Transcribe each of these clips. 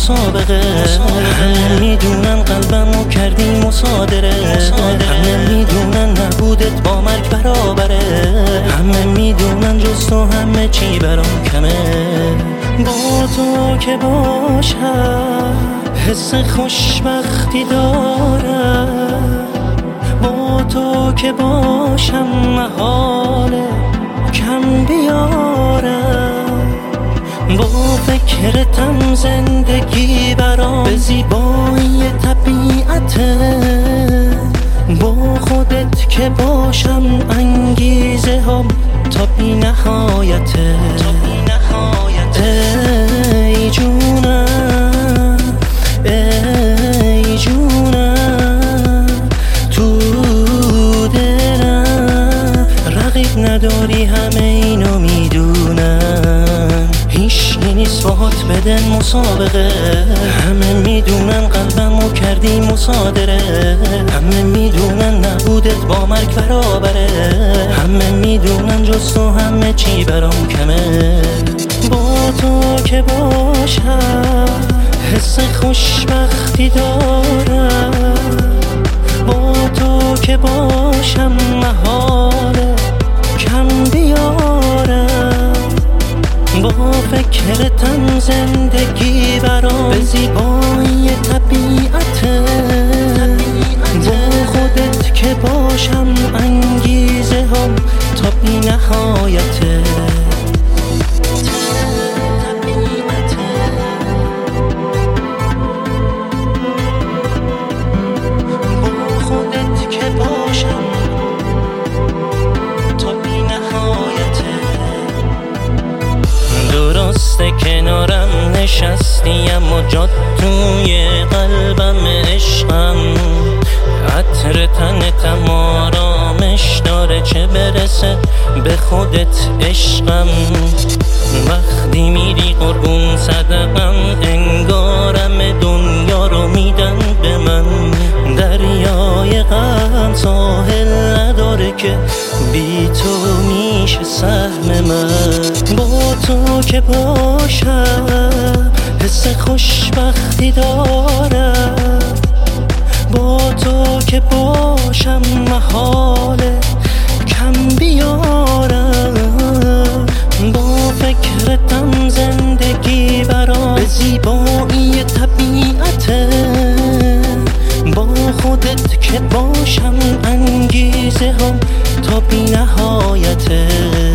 مسابقه. همه میدونن قلبمو کردی مصادره. همه میدونن نبودت با مرگ برابره. همه میدونن جز تو همه چی برام کمه. با تو که باشم حس خوشبختی دارم. با تو که باشم محاله کم بیارم. با فکرتم زندگی برام به زیبایی طبیعته. با خودت که باشم انگیزه هم تا بی نهایته. ای جونم ای جونم تو دلم رقیب نداری همه اینو میدونم. هیچکی نیست باهات بدن مسابقه. همه میدونن قلبمو کردی مصادره. همه میدونن نبودت با مرگ برابره. همه میدونن جز تو همه چی برام کمه. با تو که باشم حس خوشبختی دارم. با تو که باشم محاله کم بیارم. با فکرتم زندگی برام به زیبایی طبیعته. با خودت که باشم انگیزه هم تا بی نهایته. درسته کنارم نشستی اما جات توی قلبم عشقم. عطر تنتم آرامش داره چه برسه به خودت عشقم. وقتی میری قربون صدقم انگارم دنیا رو میدن به من. دریای غم ساحل نداره که بی تو میشه سهم من. با تو که باشم حس خوشبختی دارم. با تو که باشم محاله کم بیارم. با فکرتم زندگی برام به زیبایی طبیعته. با خودت که باشم انگیزه هم تا بی نهایته.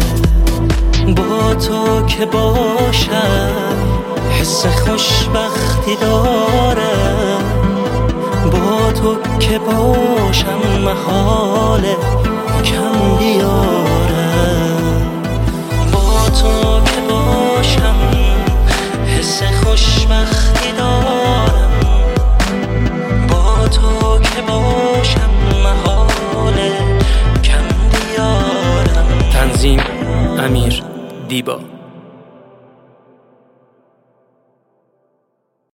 با تو که باشم حس خوشبختی دارم. با تو که باشم محاله کم بیارم. با تو که باشم حس خوشبختی دارم. با تو که باشم محاله کم بیارم. تنظیم امیر دیبا.